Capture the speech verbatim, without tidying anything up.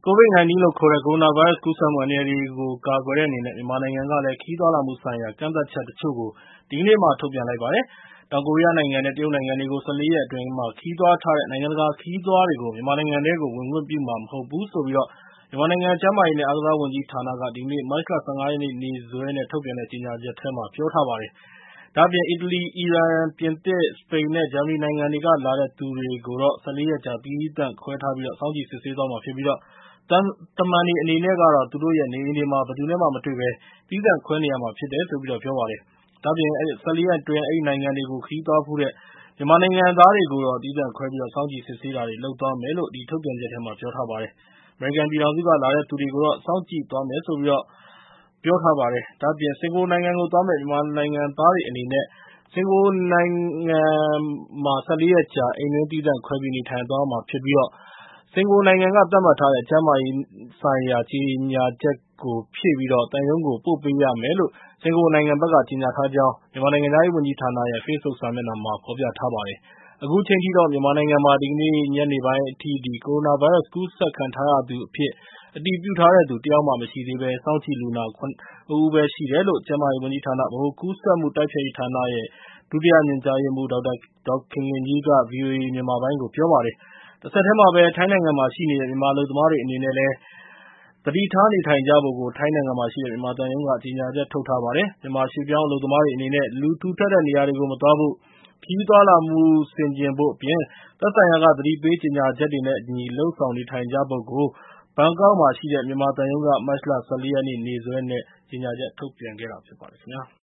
ကိုဗစ် ၁၉ လို့ခေါ်တဲ့ ကိုရိုနာဗိုင်းရပ်စ်ကူးစက်မှု အန္တရာယ်တွေကို ကာကွယ်တဲ့အနေနဲ့ မြန်မာနိုင်ငံကလည်း ခရီးသွားလာမှုဆိုင်ရာ ကန့်သတ်ချက်တချို့ကို ဒီကနေ့မှာ ထုတ်ပြန်လိုက်ပါတယ်။ တောင်ကိုရီးယားနိုင်ငံနဲ့ တရုတ်နိုင်ငံတွေကို ၁၄ ရက်အတွင်း ခရီးသွားထားတဲ့ နိုင်ငံတကာခရီးသွားတွေကို မြန်မာနိုင်ငံထဲကို ဝင်ခွင့်ပြုမှာမဟုတ်ဘူးလို့ မြန်မာနိုင်ငံ ကျန်းမာရေးနဲ့ အားကစားဝန်ကြီးဌာနက ဒီကနေ့ မတ်လ ၁၅ ရက်နေ့ နေ့စွဲနဲ့ ထုတ်ပြန်တဲ့ ကြေညာချက်ထဲမှာ ပြောထားပါတယ်။ ဒါ့အပြင် အီတလီ၊ အီရန်၊ ပြင်သစ်၊ စပိန်နဲ့ ဂျာမနီနိုင်ငံတွေက လာတဲ့သူတွေကိုတော့ ၁၄ ရက်ကြာ သီးသန့်ခွဲထားပြီး စောင့်ကြည့်စစ်ဆေးသွားမှာဖြစ်ပြီး သံတမန်တွေအနေနဲ့ကတော့ သူတို့ရဲ့ နေအိမ်တွေမှာ ဘယ်သူနဲ့မှ မတွေ့ဘဲ သီးသန့်ခွဲနေရမှာဖြစ်တယ်လို့ ပြောပါတယ်။ ဒါ့အပြင် ၁၄ ရက်အတွင်း အဲဒီနိုင်ငံတွေကို ခရီးသွားဖူးတဲ့ မြန်မာနိုင်ငံသားတွေကိုတော့ သီးသန့်ခွဲပြီး စောင့်ကြည့်စစ်ဆေးတာတွေ လုပ်သွားမယ်လို့ ထုတ်ပြန်ချက်ထဲမှာ ပြောထားပါတယ်။ အမေရိကန်ပြည်ထောင်စုက လာတဲ့သူတွေကိုတော့ စောင့်ကြည့်သွားမယ်လို့ ပြောထားပါတယ်။ ဒါ့အပြင် စင်ကာပူနိုင်ငံကိုသွားမယ့် မြန်မာနိုင်ငံသားတွေအနေနဲ့ စင်ကာပူနိုင်ငံမှာ ၁၄ ရက်ကြာ အိမ်တွင်းသီးသန့်ခွဲပြီး နေထိုင်သွားရမှာဖြစ်ပြီး စင်ကာပူနိုင်ငံက သတ်မှတ်ထားတဲ့ ကျန်းမာရေးဆိုင်ရာ ကြေညာချက်ကို ဖြည့်ပြီး သံရုံးကို ပို့ပေးရမယ်လို့ စင်ကာပူနိုင်ငံဘက်က ကြေညာထားကြောင်း မြန်မာနိုင်ငံခြားရေးဝန်ကြီးဌာနရဲ့ ဖေ့စ်ဘုတ်စာမျက်နှာမှာ ဖော်ပြထားပါတယ်။ အခုချိန်ထိတော့ မြန်မာနိုင်ငံမှာ ဒီကနေ့ညနေပိုင်းအထိ ကိုရိုနာဗိုင်းရပ်စ်ကူးစက်ခံထားရသူအဖြစ် အတည်ပြုထားတဲ့သူ တယောက်မှမရှိသေးဘဲ စောင့်ကြည့်လူနာ ၇ ဦးပဲရှိတယ်လို့ ကျန်းမာရေးဝန်ကြီးဌာန ဗဟိုကူးစက်မှုတိုက်ဖျက်ရေးဌာနရဲ့ ဒုတိယညွှန်ကြားရေးမှူး ဒေါက်တာခင်ခင်ကြီးက ဗွီအိုအေမြန်မာပိုင်းကို ပြောပါတယ်။ တဆက်တည်းမှာပဲ ထိုင်းနိုင်ငံမှာရှိနေတဲ့ မြန်မာအလုပ်သမားတွေအနေနဲ့လည်း သတိထားနေထိုင်ကြဖို့ ထိုင်းနိုင်ငံမှာရှိတဲ့ မြန်မာသံရုံးက ကြေညာချက်ထုတ်ထားပါတယ်။ မြန်မာရွှေ့ပြောင်းအလုပ်သမားတွေအနေနဲ့ လူထူထပ်တဲ့နေရာတွေကို မသွားဖို့၊ ခရီးသွားလာမှုဆင်ခြင်ဖို့အပြင် သက်ဆိုင်ရာက သတိပေးကြေညာချက်တွေနဲ့အညီ လုပ်ဆောင်နေထိုင်ကြဖို့ကို ဘန်ကောက်မှာရှိတဲ့ မြန်မာသံရုံးက မတ်လ ၁၄ ရက်နေ့ နေ့စွဲနဲ့ ကြေညာချက်ထုတ်ပြန်ခဲ့တာဖြစ်ပါတယ်ခင်ဗျာ။